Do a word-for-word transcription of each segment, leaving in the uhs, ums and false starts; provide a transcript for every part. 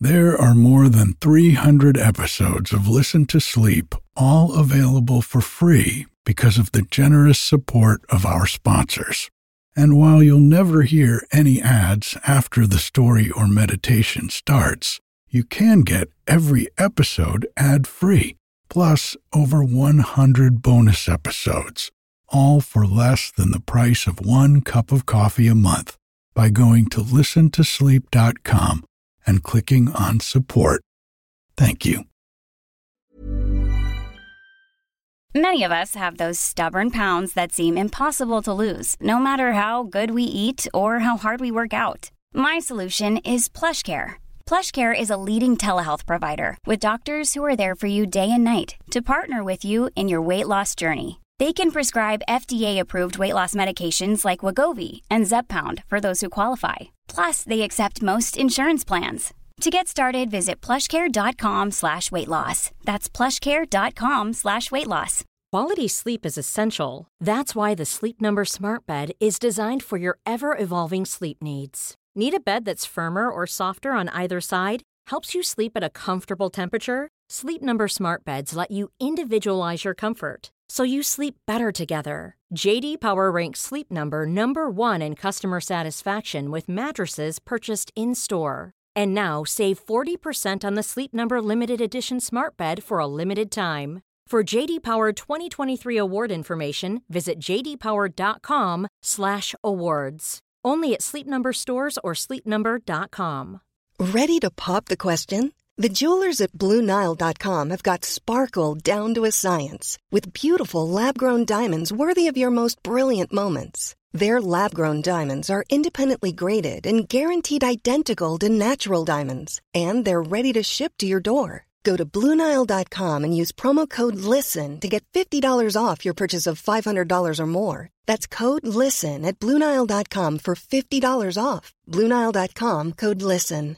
There are more than three hundred episodes of Listen to Sleep, all available for free because of the generous support of our sponsors. And while you'll never hear any ads after the story or meditation starts, you can get every episode ad-free, plus over one hundred bonus episodes, all for less than the price of one cup of coffee a month by going to listen to sleep dot com and clicking on support. Thank you. Many of us have those stubborn pounds that seem impossible to lose, no matter how good we eat or how hard we work out. My solution is PlushCare. PlushCare is a leading telehealth provider with doctors who are there for you day and night to partner with you in your weight loss journey. They can prescribe F D A-approved weight loss medications like Wegovy and Zepbound for those who qualify. Plus, they accept most insurance plans. To get started, visit plushcare.com slash weight loss. That's plushcare.com slash weight loss. Quality sleep is essential. That's why the Sleep Number Smart Bed is designed for your ever-evolving sleep needs. Need a bed that's firmer or softer on either side? Helps you sleep at a comfortable temperature? Sleep Number Smart Beds let you individualize your comfort, so you sleep better together. J D Power ranks Sleep Number number one in customer satisfaction with mattresses purchased in-store. And now, save forty percent on the Sleep Number Limited Edition Smart Bed for a limited time. For J D Power twenty twenty-three award information, visit j d power dot com slash awards. Only at Sleep Number stores or sleep number dot com. Ready to pop the question? The jewelers at Blue Nile dot com have got sparkle down to a science with beautiful lab-grown diamonds worthy of your most brilliant moments. Their lab-grown diamonds are independently graded and guaranteed identical to natural diamonds, and they're ready to ship to your door. Go to Blue Nile dot com and use promo code LISTEN to get fifty dollars off your purchase of five hundred dollars or more. That's code LISTEN at Blue Nile dot com for fifty dollars off. Blue Nile dot com, code LISTEN.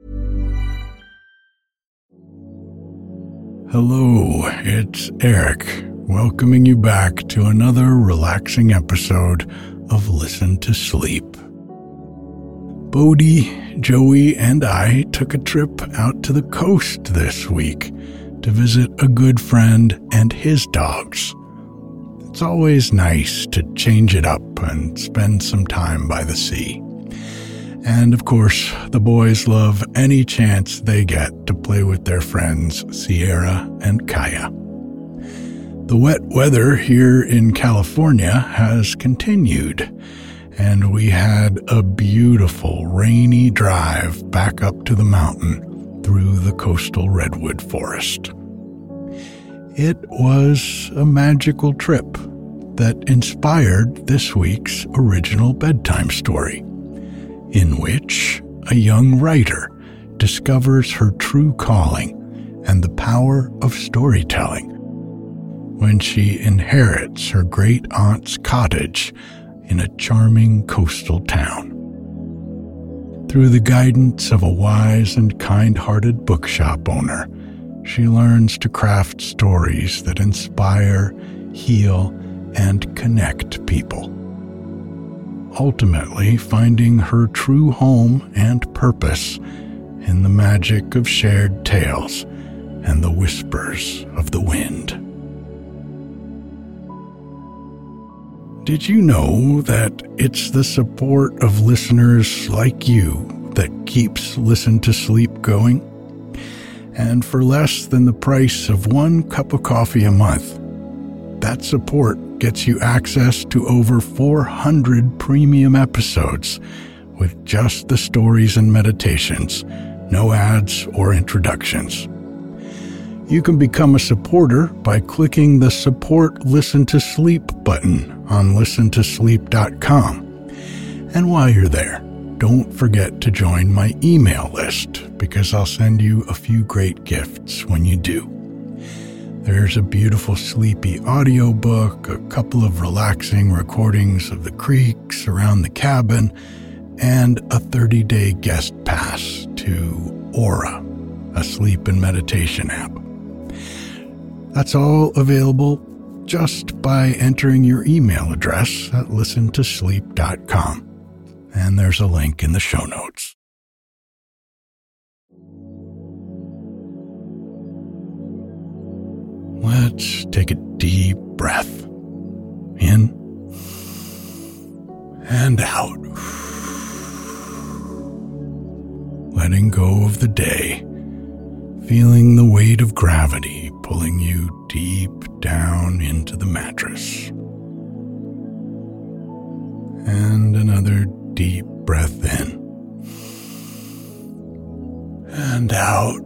Hello, it's Eric, welcoming you back to another relaxing episode of Listen to Sleep. Bodhi, Joey, and I took a trip out to the coast this week to visit a good friend and his dogs. It's always nice to change it up and spend some time by the sea. And of course, the boys love any chance they get to play with their friends Sierra and Kaya. The wet weather here in California has continued, and we had a beautiful rainy drive back up to the mountain through the coastal redwood forest. It was a magical trip that inspired this week's original bedtime story, in which a young writer discovers her true calling and the power of storytelling when she inherits her great-aunt's cottage in a charming coastal town. Through the guidance of a wise and kind-hearted bookshop owner, she learns to craft stories that inspire, heal, and connect people, ultimately finding her true home and purpose in the magic of shared tales and the whispers of the wind. Did you know that it's the support of listeners like you that keeps Listen to Sleep going? And for less than the price of one cup of coffee a month, that support gets you access to over four hundred premium episodes with just the stories and meditations, no ads or introductions. You can become a supporter by clicking the Support Listen to Sleep button on listen to sleep dot com. And while you're there, don't forget to join my email list because I'll send you a few great gifts when you do. There's a beautiful sleepy audiobook, a couple of relaxing recordings of the creeks around the cabin, and a thirty-day guest pass to Aura, a sleep and meditation app. That's all available just by entering your email address at listen to sleep dot com. And there's a link in the show notes. Let's take a deep breath. In and out. Letting go of the day, feeling the weight of gravity pulling you deep down into the mattress. And another deep breath in and out.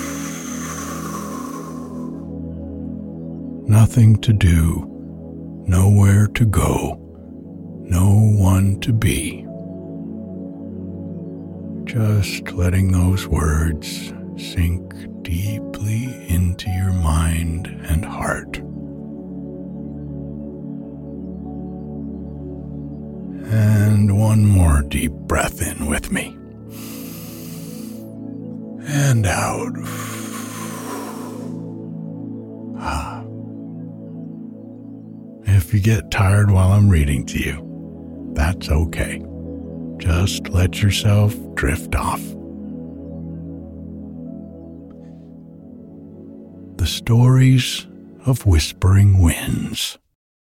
Nothing to do, nowhere to go, no one to be. Just letting those words sink deeply into your mind and heart. And one more deep breath in with me. And out. Ah. If you get tired while I'm reading to you, that's okay. Just let yourself drift off. The Stories of Whispering Winds.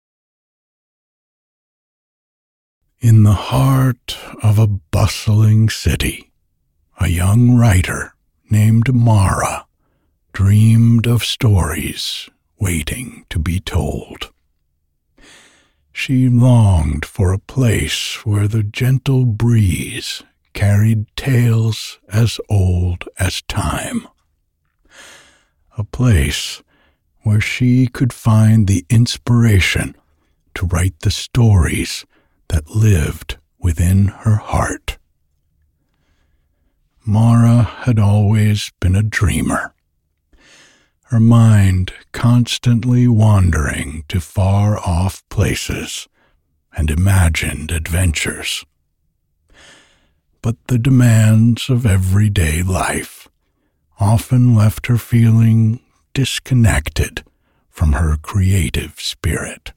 In the heart of a bustling city, a young writer named Mara dreamed of stories waiting to be told. She longed for a place where the gentle breeze carried tales as old as time. A place where she could find the inspiration to write the stories that lived within her heart. Mara had always been a dreamer, her mind constantly wandering to far-off places and imagined adventures. But the demands of everyday life often left her feeling disconnected from her creative spirit.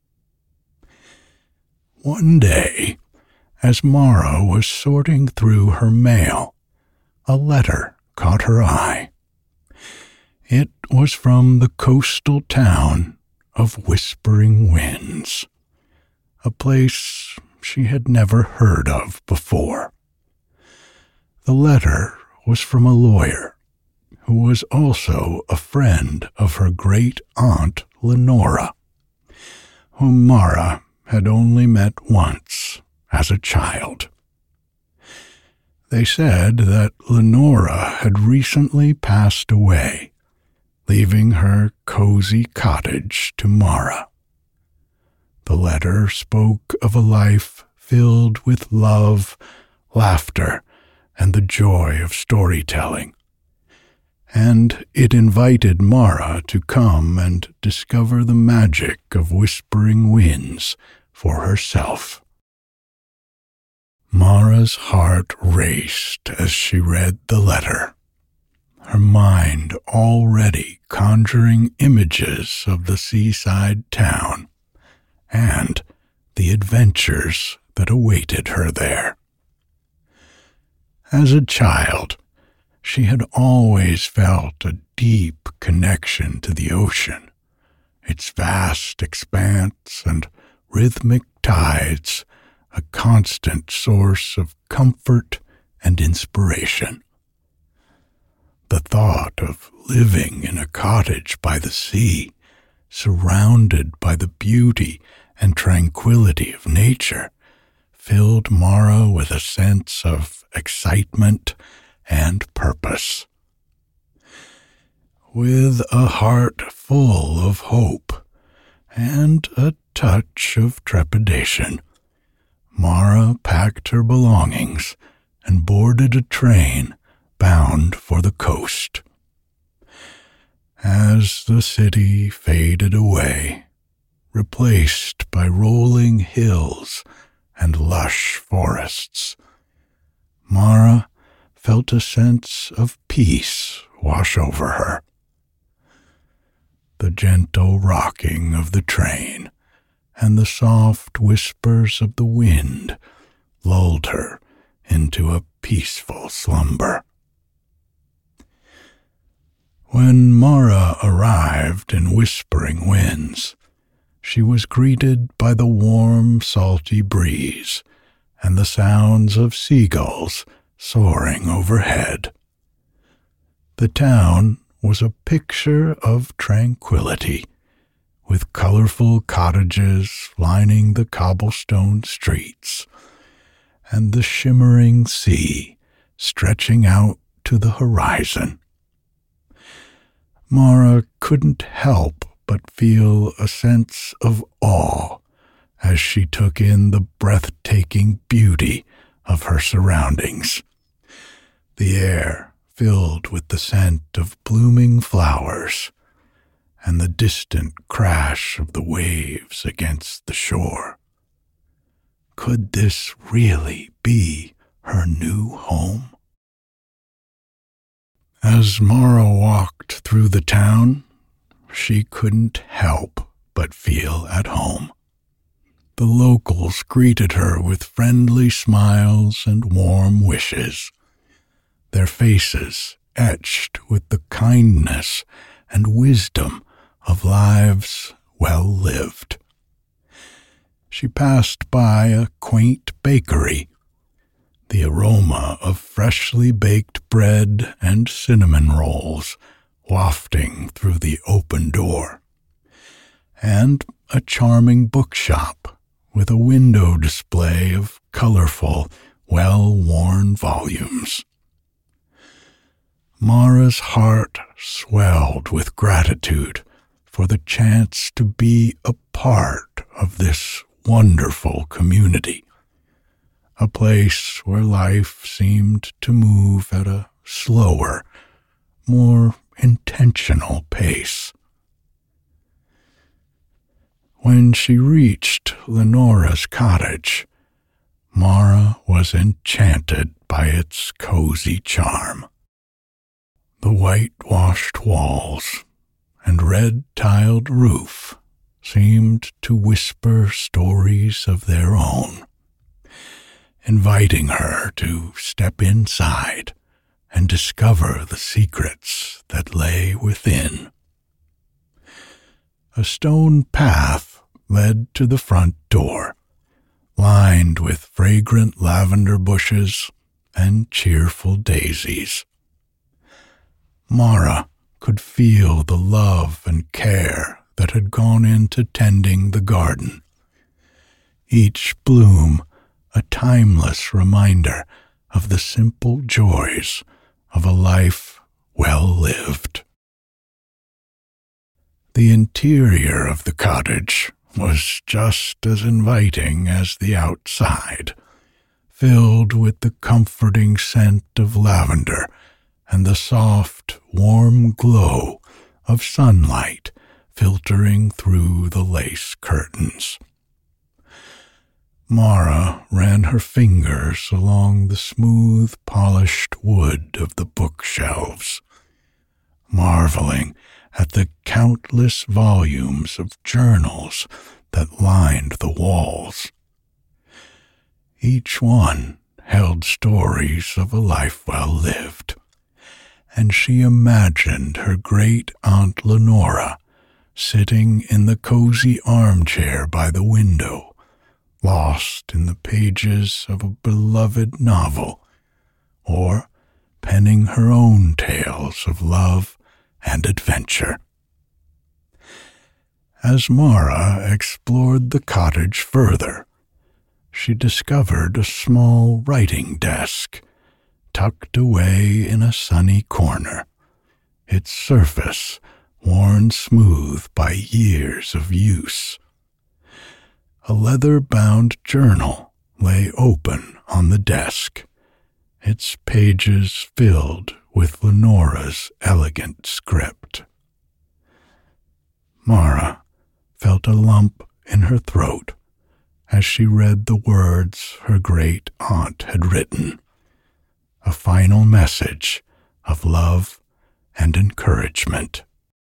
One day, as Mara was sorting through her mail, a letter caught her eye. It was from the coastal town of Whispering Winds, a place she had never heard of before. The letter was from a lawyer who was also a friend of her great-aunt Lenora, whom Mara had only met once as a child. They said that Lenora had recently passed away, leaving her cozy cottage to Mara. The letter spoke of a life filled with love, laughter, and the joy of storytelling, and it invited Mara to come and discover the magic of Whispering Winds for herself. Mara's heart raced as she read the letter, her mind already conjuring images of the seaside town and the adventures that awaited her there. As a child, she had always felt a deep connection to the ocean, its vast expanse and rhythmic tides, a constant source of comfort and inspiration. The thought of living in a cottage by the sea, surrounded by the beauty and tranquility of nature, filled Mara with a sense of excitement and purpose. With a heart full of hope and a touch of trepidation, Mara packed her belongings and boarded a train bound for the coast. As the city faded away, replaced by rolling hills and lush forests, Mara felt a sense of peace wash over her. The gentle rocking of the train and the soft whispers of the wind lulled her into a peaceful slumber. When Mara arrived in Whispering Winds, she was greeted by the warm, salty breeze and the sounds of seagulls soaring overhead. The town was a picture of tranquility, with colorful cottages lining the cobblestone streets, and the shimmering sea stretching out to the horizon. Mara couldn't help but feel a sense of awe as she took in the breathtaking beauty of her surroundings. The air filled with the scent of blooming flowers and the distant crash of the waves against the shore. Could this really be her new home? As Mara walked through the town, she couldn't help but feel at home. The locals greeted her with friendly smiles and warm wishes, their faces etched with the kindness and wisdom of lives well lived. She passed by a quaint bakery, the aroma of freshly baked bread and cinnamon rolls wafting through the open door, and a charming bookshop with a window display of colorful, well-worn volumes. Mara's heart swelled with gratitude for the chance to be a part of this wonderful community, a place where life seemed to move at a slower, more intentional pace. When she reached Lenora's cottage, Mara was enchanted by its cozy charm. The whitewashed walls and red-tiled roof seemed to whisper stories of their own, inviting her to step inside and discover the secrets that lay within. A stone path led to the front door, lined with fragrant lavender bushes and cheerful daisies. Mara could feel the love and care that had gone into tending the garden, each bloom a timeless reminder of the simple joys of a life well lived. The interior of the cottage was just as inviting as the outside, filled with the comforting scent of lavender and the soft, warm glow of sunlight filtering through the lace curtains. Mara ran her fingers along the smooth, polished wood of the bookshelves, marveling at the countless volumes of journals that lined the walls. Each one held stories of a life well lived, and she imagined her great-aunt Lenora sitting in the cozy armchair by the window, lost in the pages of a beloved novel, or penning her own tales of love and adventure. As Mara explored the cottage further, she discovered a small writing desk tucked away in a sunny corner, its surface worn smooth by years of use. A leather-bound journal lay open on the desk, its pages filled with Lenora's elegant script. Mara felt a lump in her throat as she read the words her great-aunt had written, a final message of love and encouragement.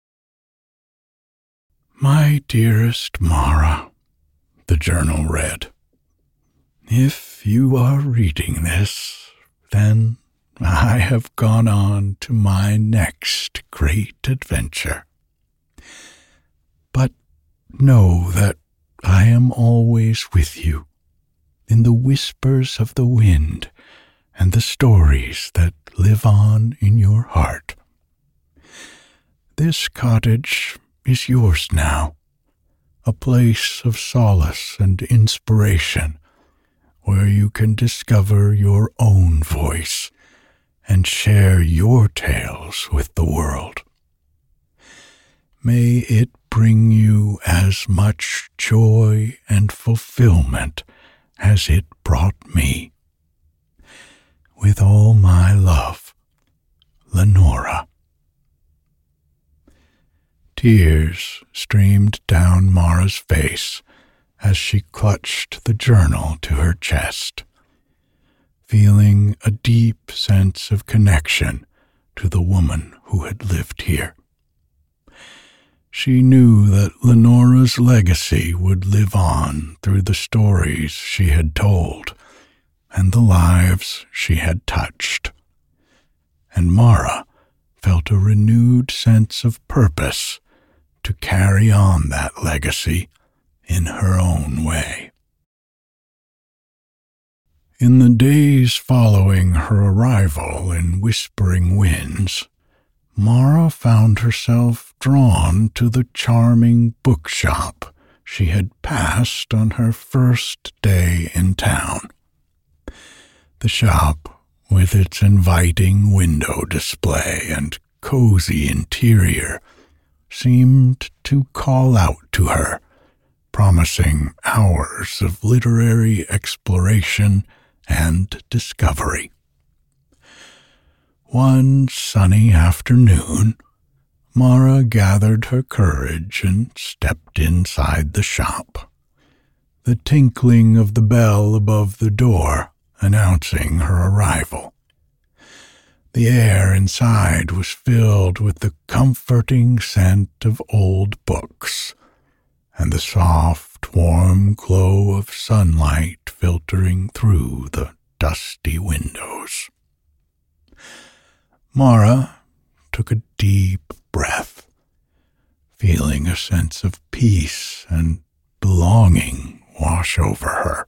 "My dearest Mara," the journal read, "if you are reading this, then I have gone on to my next great adventure. But know that I am always with you, in the whispers of the wind and the stories that live on in your heart. This cottage is yours now, a place of solace and inspiration, where you can discover your own voice and share your tales with the world. May it bring you as much joy and fulfillment as it brought me. With all my love, Lenora. Tears streamed down Mara's face as she clutched the journal to her chest, feeling a deep sense of connection to the woman who had lived here. She knew that Lenora's legacy would live on through the stories she had told and the lives she had touched. And Mara felt a renewed sense of purpose to carry on that legacy in her own way. In the days following her arrival in Whispering Winds, Mara found herself drawn to the charming bookshop she had passed on her first day in town. The shop, with its inviting window display and cozy interior, seemed to call out to her, promising hours of literary exploration and discovery. One sunny afternoon, Mara gathered her courage and stepped inside the shop. The tinkling of the bell above the door announcing her arrival. The air inside was filled with the comforting scent of old books, and the soft, warm glow of sunlight filtering through the dusty windows. Mara took a deep breath, feeling a sense of peace and belonging wash over her.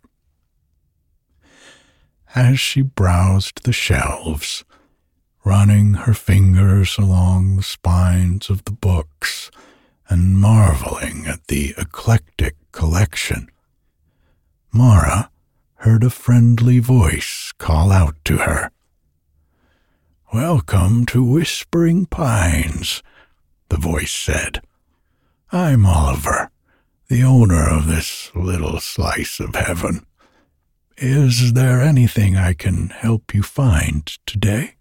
As she browsed the shelves, running her fingers along the spines of the books and marveling at the eclectic collection, Mara heard a friendly voice call out to her. "Welcome to Whispering Pines," the voice said. "I'm Oliver, the owner of this little slice of heaven. Is there anything I can help you find today?"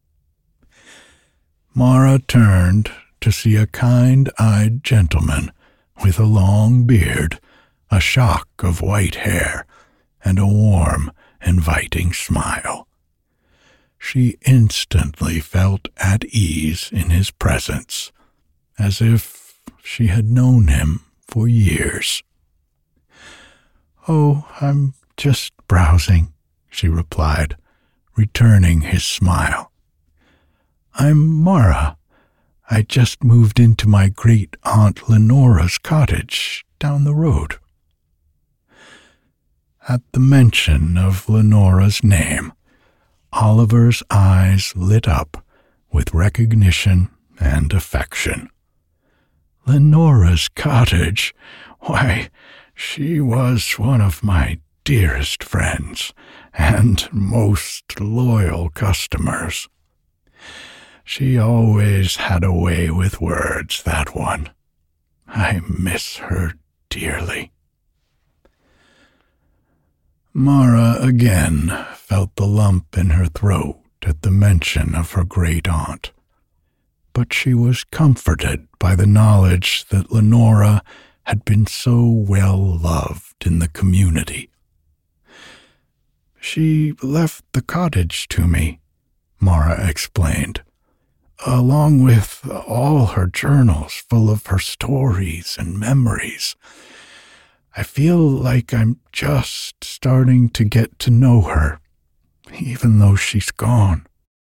Mara turned to see a kind-eyed gentleman with a long beard, a shock of white hair, and a warm, inviting smile. She instantly felt at ease in his presence, as if she had known him for years. "Oh, I'm just browsing," she replied, returning his smile. "I'm Mara. I just moved into my great-aunt Lenora's cottage down the road." At the mention of Lenora's name, Oliver's eyes lit up with recognition and affection. Lenora's cottage? Why, she was one of my dearest friends and most loyal customers. She always had a way with words, that one. I miss her dearly. Mara again felt the lump in her throat at the mention of her great-aunt, but she was comforted by the knowledge that Lenora had been so well loved in the community. "She left the cottage to me," Mara explained, "along with all her journals full of her stories and memories. I feel like I'm just starting to get to know her, even though she's gone."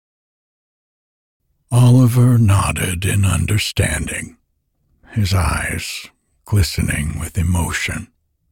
Oliver nodded in understanding, his eyes glistening with emotion.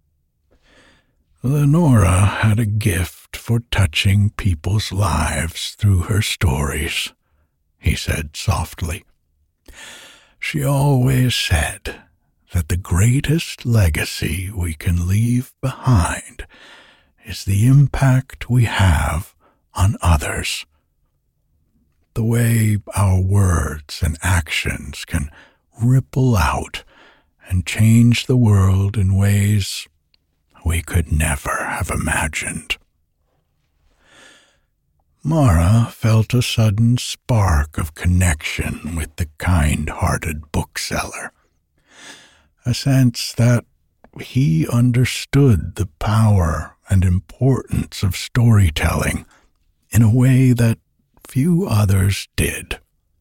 Lenora had a gift for touching people's lives through her stories, he said softly. She always said that the greatest legacy we can leave behind is the impact we have on others. The way our words and actions can ripple out and change the world in ways we could never have imagined. Mara felt a sudden spark of connection with the kind-hearted bookseller, a sense that he understood the power and importance of storytelling in a way that few others did.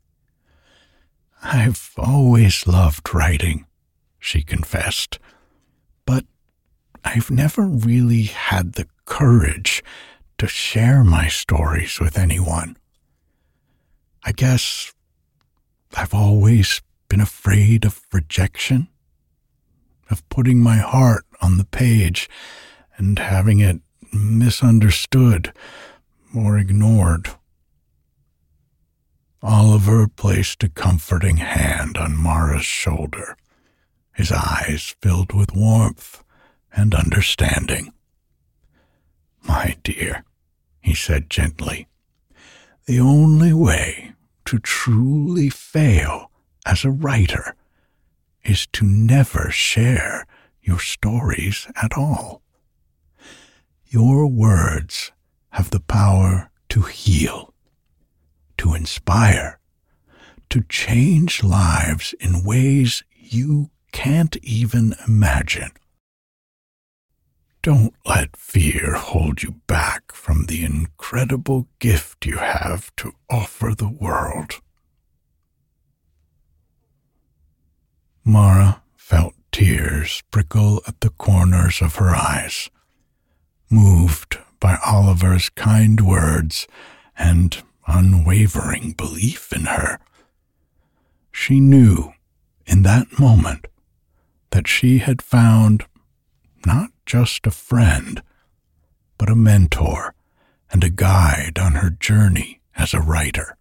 "I've always loved writing," she confessed, "but I've never really had the courage to share my stories with anyone. I guess I've always been afraid of rejection, of putting my heart on the page and having it misunderstood or ignored." Oliver placed a comforting hand on Mara's shoulder, his eyes filled with warmth and understanding. "My dear," he said gently, "the only way to truly fail as a writer is to never share your stories at all. Your words have the power to heal, to inspire, to change lives in ways you can't even imagine. Don't let fear hold you back from the incredible gift you have to offer the world." Mara felt tears prickle at the corners of her eyes, moved by Oliver's kind words and unwavering belief in her. She knew in that moment that she had found not just a friend, but a mentor and a guide on her journey as a writer.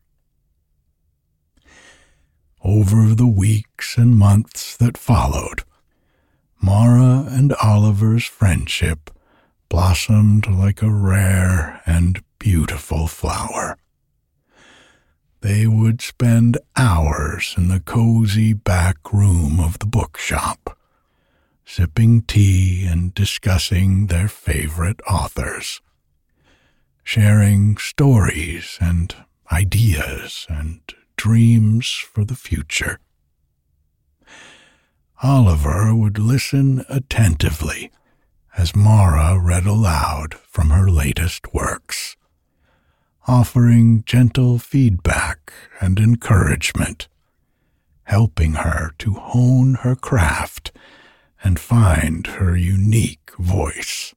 Over the weeks and months that followed, Mara and Oliver's friendship blossomed like a rare and beautiful flower. They would spend hours in the cozy back room of the bookshop, sipping tea and discussing their favorite authors, sharing stories and ideas and dreams for the future. Oliver would listen attentively as Mara read aloud from her latest works, offering gentle feedback and encouragement, helping her to hone her craft and find her unique voice.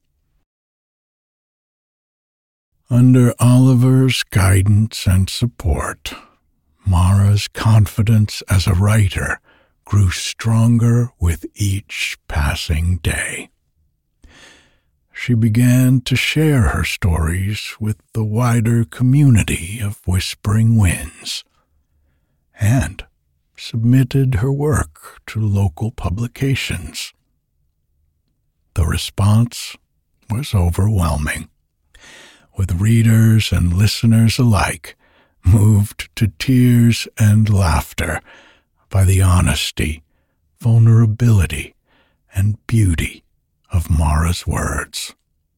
Under Oliver's guidance and support, Mara's confidence as a writer grew stronger with each passing day. She began to share her stories with the wider community of Whispering Winds, and submitted her work to local publications. The response was overwhelming, with readers and listeners alike moved to tears and laughter by the honesty, vulnerability, and beauty of Mara's words.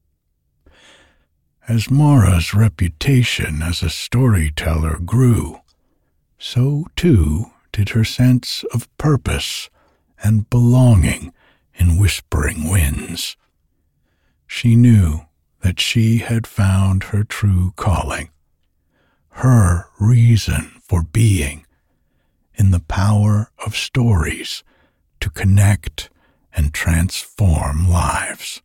As Mara's reputation as a storyteller grew, so too did her sense of purpose and belonging in Whispering Winds. She knew that she had found her true calling, her reason for being, in the power of stories to connect and transform lives.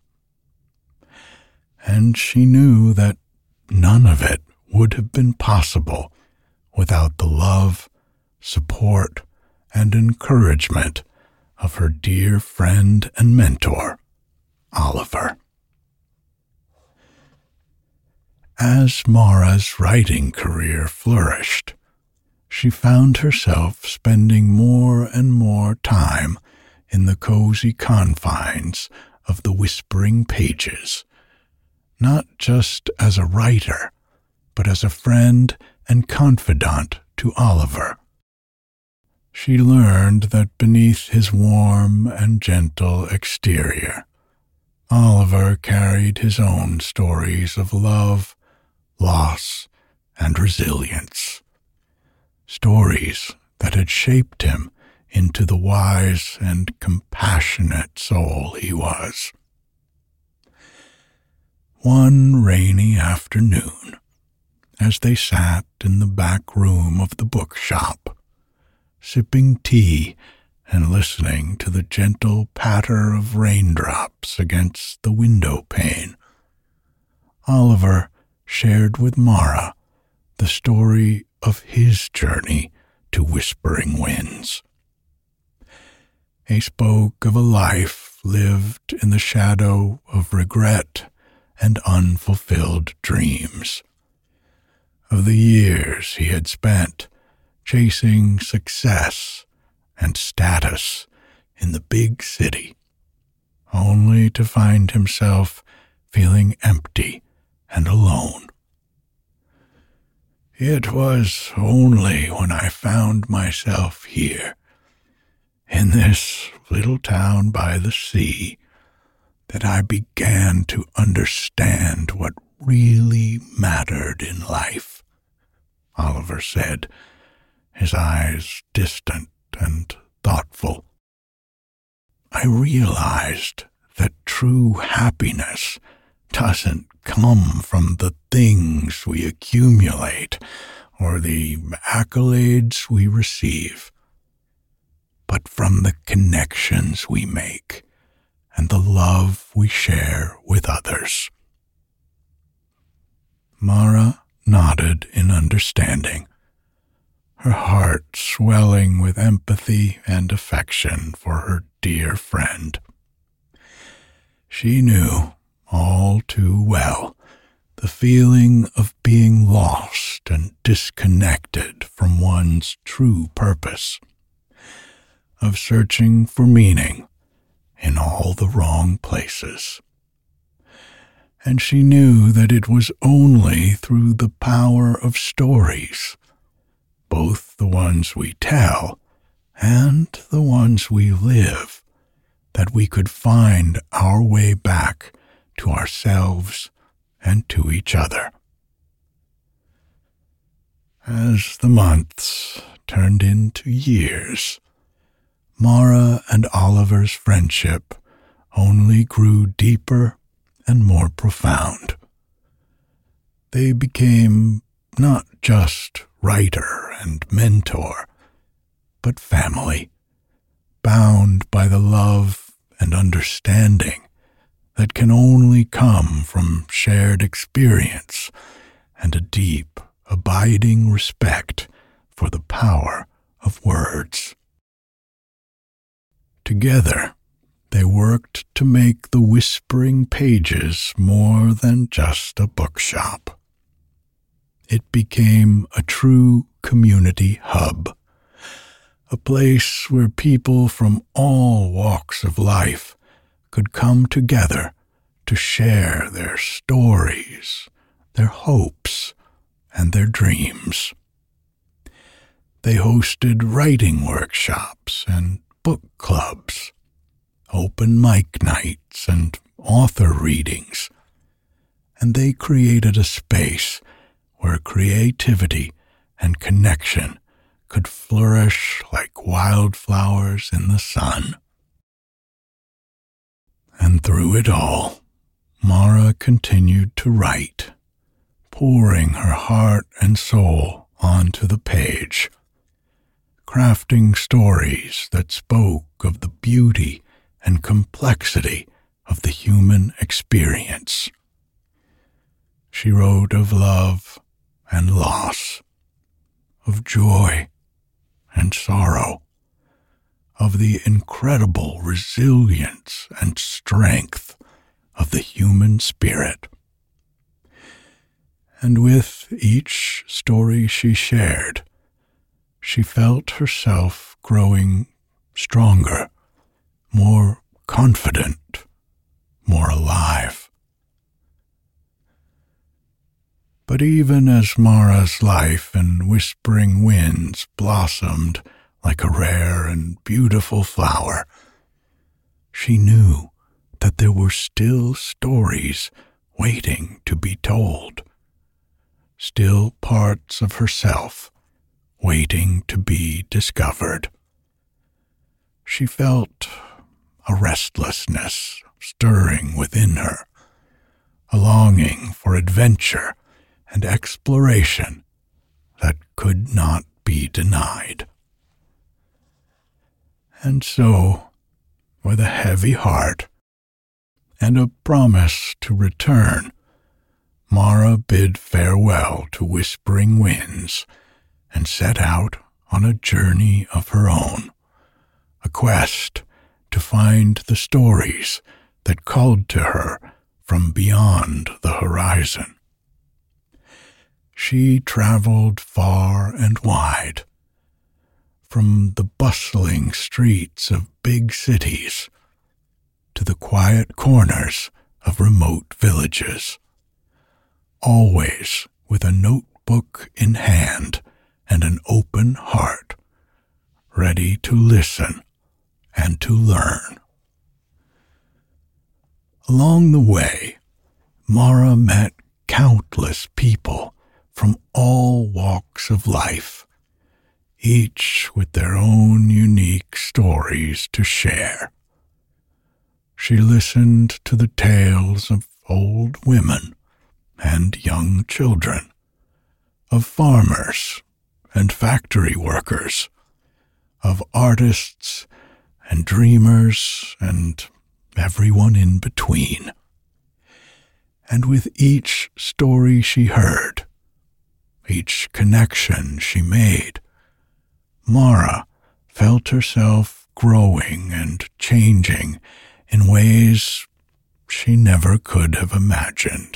And she knew that none of it would have been possible without the love, support, and encouragement of her dear friend and mentor, Oliver. As Mara's writing career flourished, she found herself spending more and more time in the cozy confines of the Whispering Pages, not just as a writer, but as a friend and confidant to Oliver. She learned that beneath his warm and gentle exterior, Oliver carried his own stories of love, loss, and resilience. Stories that had shaped him into the wise and compassionate soul he was. One rainy afternoon, as they sat in the back room of the bookshop, sipping tea and listening to the gentle patter of raindrops against the window pane, Oliver shared with Mara the story of his journey to Whispering Winds. He spoke of a life lived in the shadow of regret and unfulfilled dreams, of the years he had spent chasing success and status in the big city, only to find himself feeling empty and alone. It was only when I found myself here, in this little town by the sea, that I began to understand what really mattered in life, Oliver said, his eyes distant and thoughtful. I realized that true happiness doesn't come from the things we accumulate or the accolades we receive, but from the connections we make and the love we share with others. Mara nodded in understanding, her heart swelling with empathy and affection for her dear friend. She knew all too well the feeling of being lost and disconnected from one's true purpose, of searching for meaning in all the wrong places. And she knew that it was only through the power of stories, both the ones we tell and the ones we live, that we could find our way back to ourselves and to each other. As the months turned into years, Mara and Oliver's friendship only grew deeper and more profound. They became not just writer and mentor, but family, bound by the love and understanding that can only come from shared experience and a deep, abiding respect for the power of words. Together, they worked to make the Whispering Pages more than just a bookshop. It became a true community hub, a place where people from all walks of life could come together to share their stories, their hopes, and their dreams. They hosted writing workshops and book clubs, open mic nights, and author readings, and they created a space where creativity and connection could flourish like wildflowers in the sun. And through it all, Mara continued to write, pouring her heart and soul onto the page, crafting stories that spoke of the beauty and complexity of the human experience. She wrote of love and loss, of joy and sorrow, of the incredible resilience and strength of the human spirit. And with each story she shared, she felt herself growing stronger, more confident, more alive. But even as Mara's life in Whispering Winds blossomed like a rare and beautiful flower, she knew that there were still stories waiting to be told, still parts of herself waiting to be discovered. She felt a restlessness stirring within her, a longing for adventure and exploration that could not be denied. And so, with a heavy heart and a promise to return, Mara bid farewell to Whispering Winds and set out on a journey of her own, a quest to find the stories that called to her from beyond the horizon. She traveled far and wide, from the bustling streets of big cities to the quiet corners of remote villages, always with a notebook in hand and an open heart, ready to listen and to learn. Along the way, Mara met countless people from all walks of life, each with their own unique stories to share. She listened to the tales of old women and young children, of farmers and factory workers, of artists and dreamers and everyone in between. And with each story she heard, each connection she made, Mara felt herself growing and changing in ways she never could have imagined.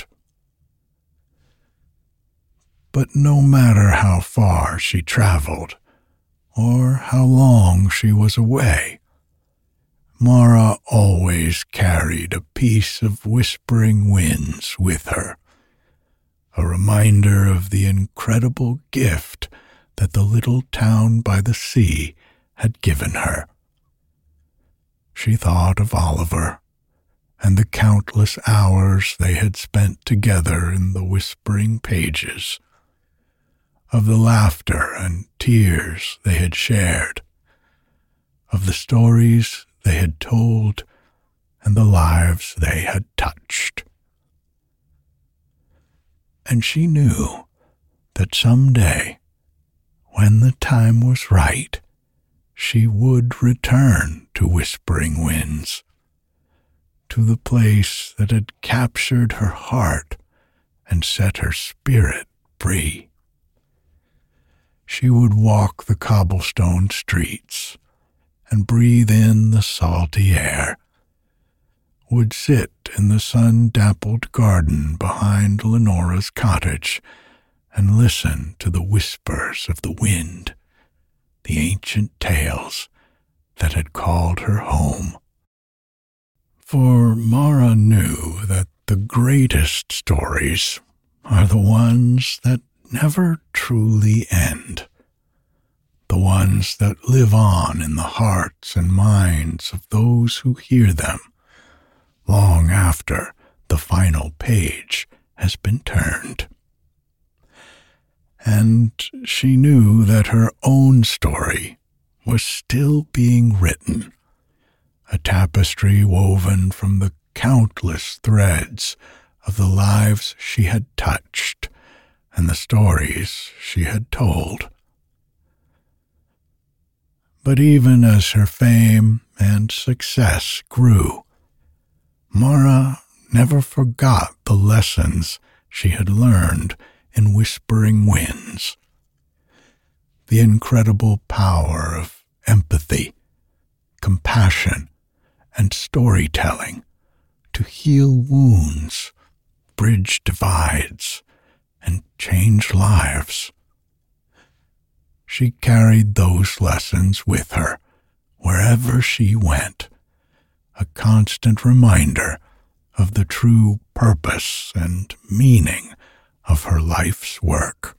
But no matter how far she traveled, or how long she was away, Mara always carried a piece of Whispering Winds with her, a reminder of the incredible gift that the little town by the sea had given her. She thought of Oliver and the countless hours they had spent together in the whispering pages, of the laughter and tears they had shared, of the stories they had told and the lives they had touched. And she knew that someday, when the time was right, she would return to Whispering Winds, to the place that had captured her heart and set her spirit free. She would walk the cobblestone streets and breathe in the salty air, would sit in the sun-dappled garden behind Lenora's cottage and listen to the whispers of the wind, the ancient tales that had called her home. For Mara knew that the greatest stories are the ones that never truly end, the ones that live on in the hearts and minds of those who hear them, long after the final page has been turned. And she knew that her own story was still being written, a tapestry woven from the countless threads of the lives she had touched and the stories she had told. But even as her fame and success grew, Mara never forgot the lessons she had learned in Whispering Winds. the incredible power of empathy, compassion, and storytelling to heal wounds, bridge divides, and change lives. She carried those lessons with her wherever she went, a constant reminder of the true purpose and meaning of her life's work.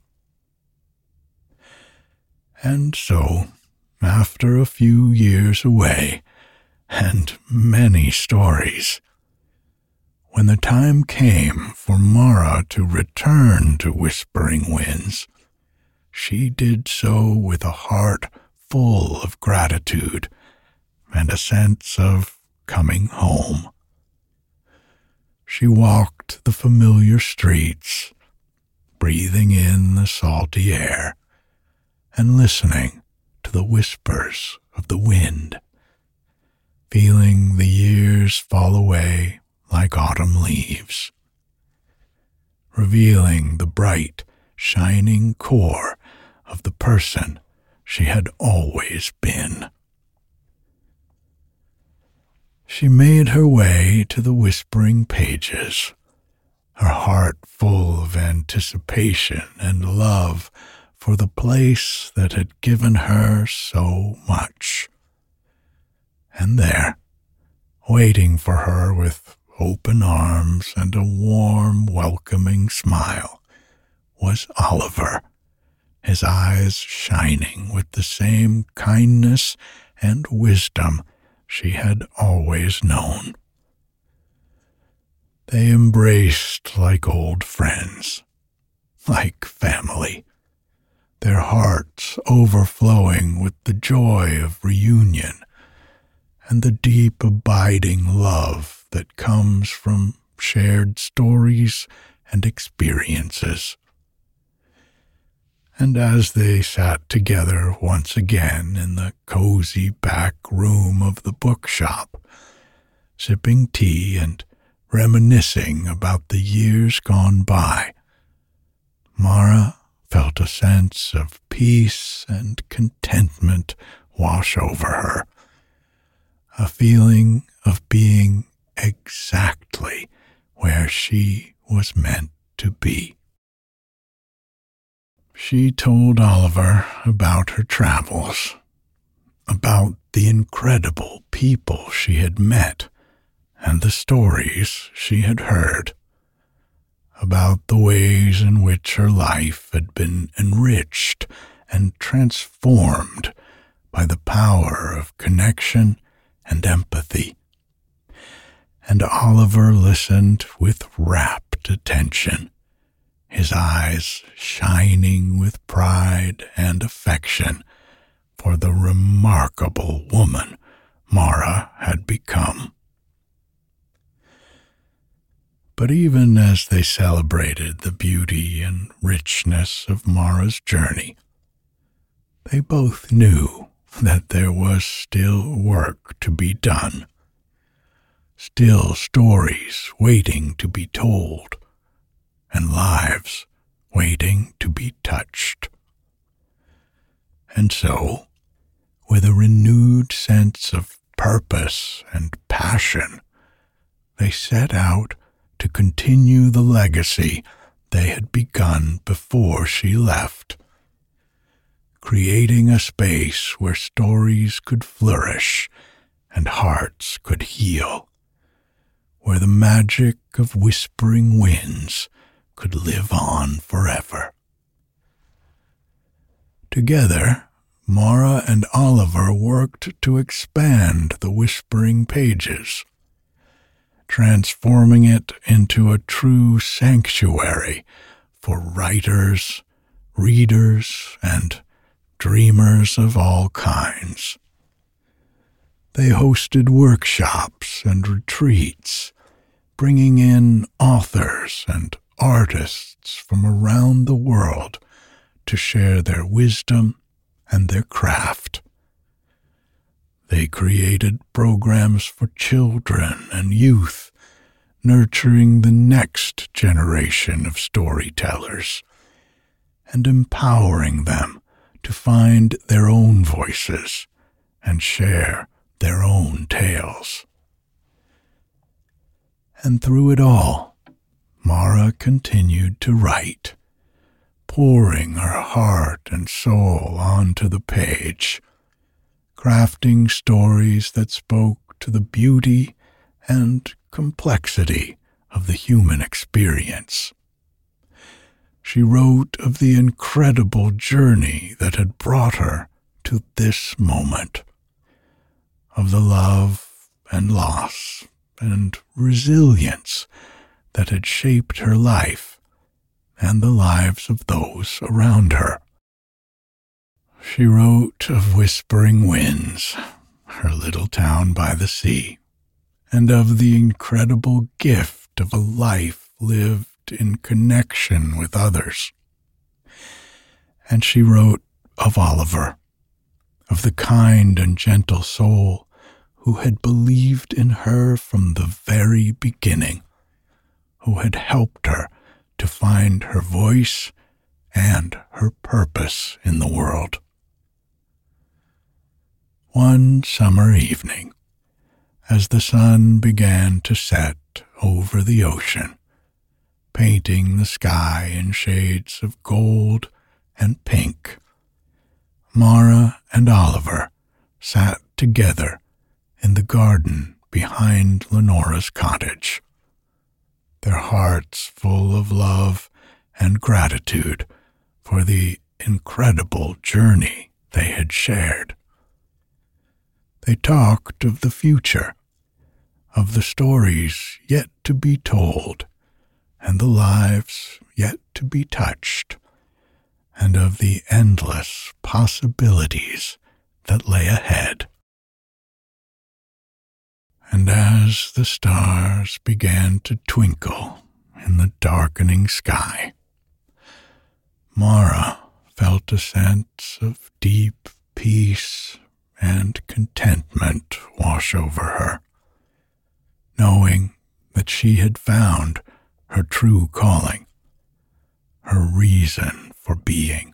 And so, after a few years away, and many stories, when the time came for Mara to return to Whispering Winds, she did so with a heart full of gratitude and a sense of coming home. She walked the familiar streets, breathing in the salty air and listening to the whispers of the wind, feeling the years fall away like autumn leaves, revealing the bright, shining core of the person she had always been. She made her way to the Whispering Pages, her heart full of anticipation and love for the place that had given her so much. And there, waiting for her with open arms and a warm, welcoming smile, was Oliver, his eyes shining with the same kindness and wisdom she had always known. They embraced like old friends, like family, their hearts overflowing with the joy of reunion and the deep abiding love that comes from shared stories and experiences. And as they sat together once again in the cozy back room of the bookshop, sipping tea and reminiscing about the years gone by, Mara felt a sense of peace and contentment wash over her, a feeling of being exactly where she was meant to be. She told Oliver about her travels, about the incredible people she had met and the stories she had heard, about the ways in which her life had been enriched and transformed by the power of connection and empathy. And Oliver listened with rapt attention, his eyes shining with pride and affection for the remarkable woman Mara had become. But even as they celebrated the beauty and richness of Mara's journey, they both knew that there was still work to be done, still stories waiting to be told, and lives waiting to be touched. And so, with a renewed sense of purpose and passion, they set out to continue the legacy they had begun before she left, creating a space where stories could flourish and hearts could heal, where the magic of Whispering Winds could live on forever. Together, Mara and Oliver worked to expand the Whispering Pages, transforming it into a true sanctuary for writers, readers, and dreamers of all kinds. They hosted workshops and retreats, bringing in authors and artists from around the world to share their wisdom and their craft. They created programs for children and youth, nurturing the next generation of storytellers and empowering them to find their own voices and share their own tales. And through it all, Mara continued to write, pouring her heart and soul onto the page, crafting stories that spoke to the beauty and complexity of the human experience. She wrote of the incredible journey that had brought her to this moment, of the love and loss and resilience that had shaped her life and the lives of those around her. She wrote of Whispering Winds, her little town by the sea, and of the incredible gift of a life lived in connection with others. And she wrote of Oliver, of the kind and gentle soul who had believed in her from the very beginning, who had helped her to find her voice and her purpose in the world. One summer evening, as the sun began to set over the ocean, painting the sky in shades of gold and pink, Mara and Oliver sat together in the garden behind Lenora's cottage, their hearts full of love and gratitude for the incredible journey they had shared. They talked of the future, of the stories yet to be told, and the lives yet to be touched, and of the endless possibilities that lay ahead. And as the stars began to twinkle in the darkening sky, Mara felt a sense of deep peace and contentment wash over her, knowing that she had found her true calling, her reason for being.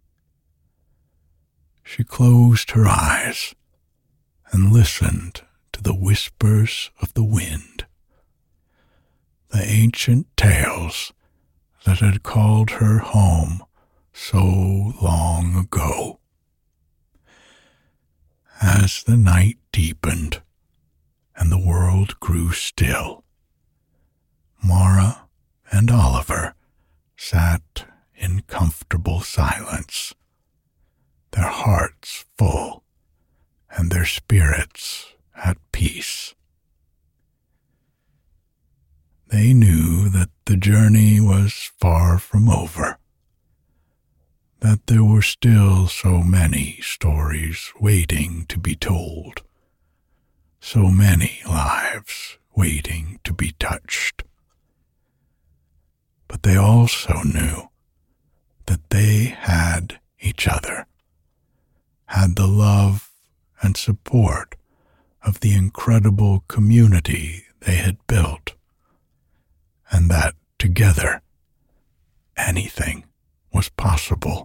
She closed her eyes and listened to the whispers of the wind, the ancient tales that had called her home so long ago. As the night deepened and the world grew still, Mara and Oliver sat in comfortable silence, their hearts full and their spirits at peace. They knew that the journey was far from over, that there were still so many stories waiting to be told, so many lives waiting to be touched. But they also knew that they had each other, had the love and support of the incredible community they had built, and that together anything was possible.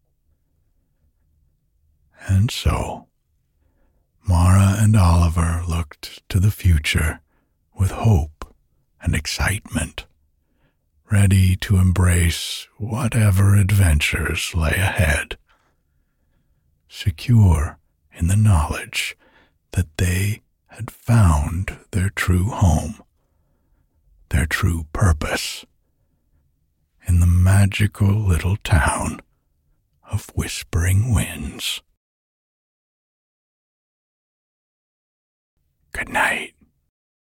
And so, Mara and Oliver looked to the future with hope and excitement, ready to embrace whatever adventures lay ahead, secure in the knowledge that they had found their true home, their true purpose, in the magical little town of Whispering Winds. Good night.